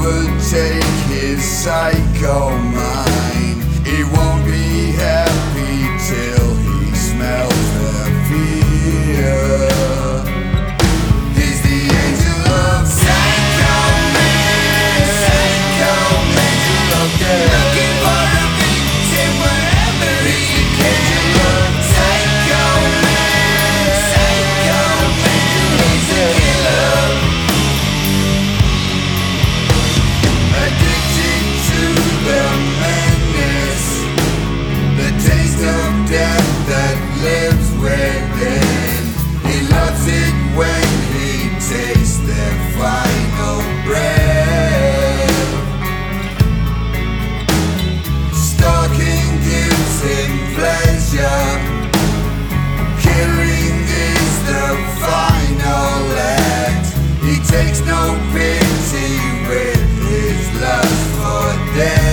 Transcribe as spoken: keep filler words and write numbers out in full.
overtake his psycho mind. He won't be happy till he smells the fear. He's the angel of Psycho Man, Psycho Angel of Death. Looking for a victim wherever he can. Psycho Man, Psycho Angel, he's a killer. Addicted to the madness, the taste of death that lives within. He loves it when he tastes their final breath. Stalking gives him pleasure. Killing is the final act. He takes no pity with his lust for death.